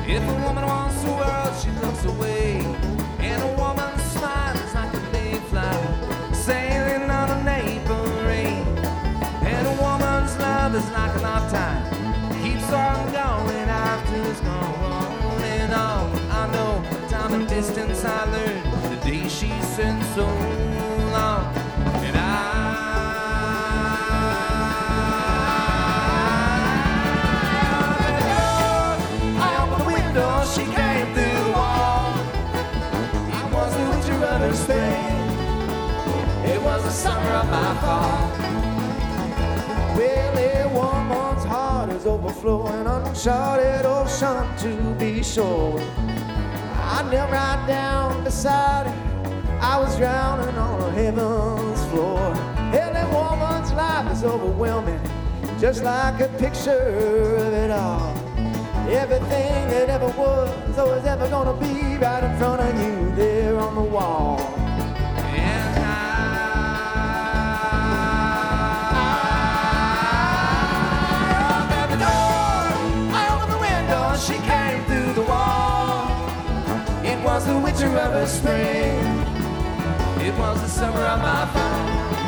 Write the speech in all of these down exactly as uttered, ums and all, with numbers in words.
If a woman wants the world, she looks away. And a woman's smile is like a mayflower sailing on an April rain. And a woman's love is like an off-time, keeps on going after it's gone on and on. I know time and distance I learned the day she said so long. And I she came through the wall. It was the winter of her spring. It was the summer of my fall. Well, a woman's heart is overflowing, uncharted ocean to be sure. I knelt right down beside her. I was drowning on heaven's floor. Hell, that woman's life is overwhelming, just like a picture of it all. Everything that ever was or is ever gonna be right in front of you there on the wall. And I, I opened the door, I opened the window, she came through the wall. It was the winter of her spring. It was the summer of my fall.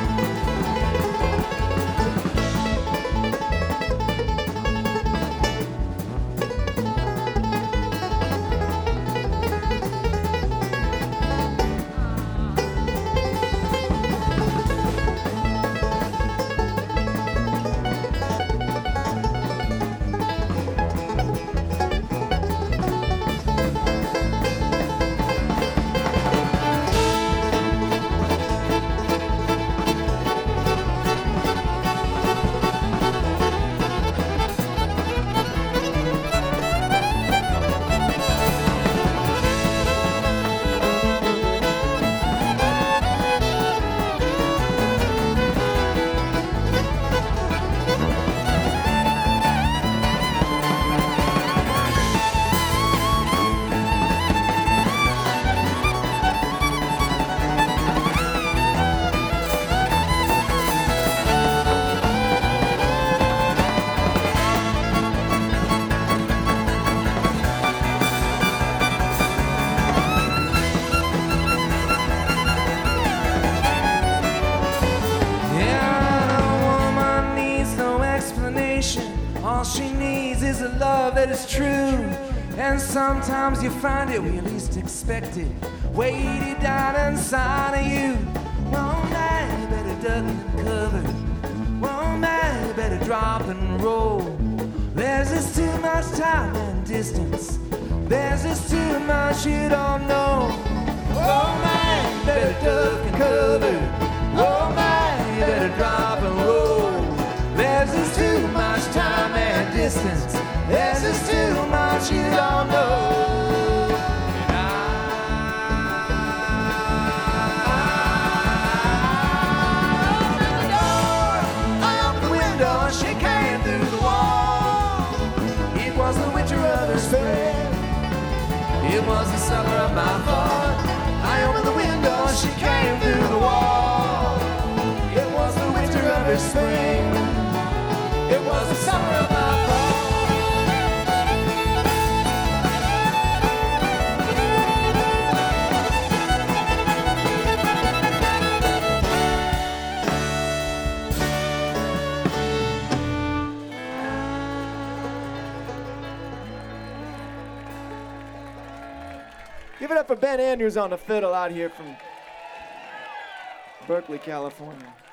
All she needs is a love that is true. And sometimes you find it where you least expect it, weighted down inside of you. Oh man, better duck and cover. Oh man, better drop and roll. There's just too much time and distance. There's just too much you don't know. Oh man, better duck and cover. Oh man, better drop and roll. There's just too much time and distance. There's just too much you don't know. And I, I opened the door, I opened the window, and she came through the wall. It was the winter of her spring. It was the summer of my fall. I opened the window, and she came through the wall. It was the winter of her spring. It was the summer of my fall. Give it up for Ben Andrews on the fiddle out here from Berkeley, California.